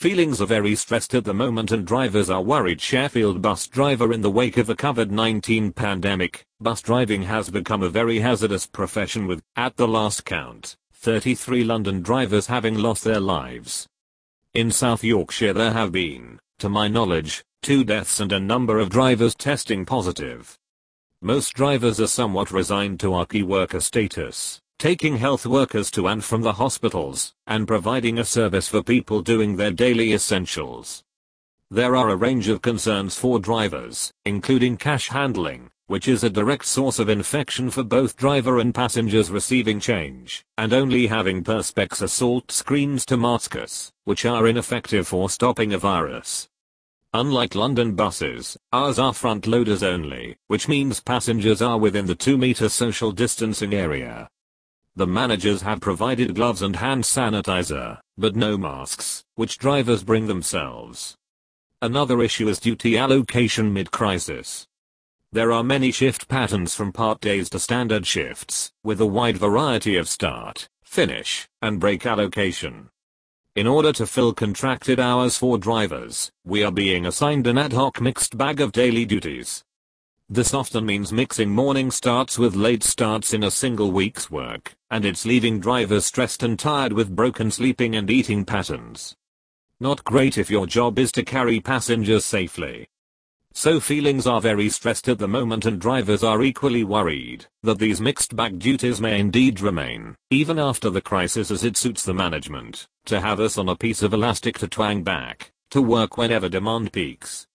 Feelings are very stressed at the moment and drivers are worried. Sheffield bus driver. In the wake of the COVID-19 pandemic, bus driving has become a very hazardous profession with, at the last count, 33 London drivers having lost their lives. In South Yorkshire there have been, to my knowledge, 2 deaths and a number of drivers testing positive. Most drivers are somewhat resigned to our key worker status, taking health workers to and from the hospitals, and providing a service for people doing their daily essentials. There are a range of concerns for drivers, including cash handling, which is a direct source of infection for both driver and passengers receiving change, and only having Perspex assault screens to Damascus, which are ineffective for stopping a virus. Unlike London buses, ours are front loaders only, which means passengers are within the 2-meter social distancing area. The managers have provided gloves and hand sanitizer, but no masks, which drivers bring themselves. Another issue is duty allocation mid-crisis. There are many shift patterns from part days to standard shifts, with a wide variety of start, finish, and break allocation. In order to fill contracted hours for drivers, we are being assigned an ad hoc mixed bag of daily duties. This often means mixing morning starts with late starts in a single week's work, and it's leaving drivers stressed and tired with broken sleeping and eating patterns. Not great if your job is to carry passengers safely. So feelings are very stressed at the moment and drivers are equally worried that these mixed bag duties may indeed remain, even after the crisis, as it suits the management to have us on a piece of elastic to twang back to work whenever demand peaks.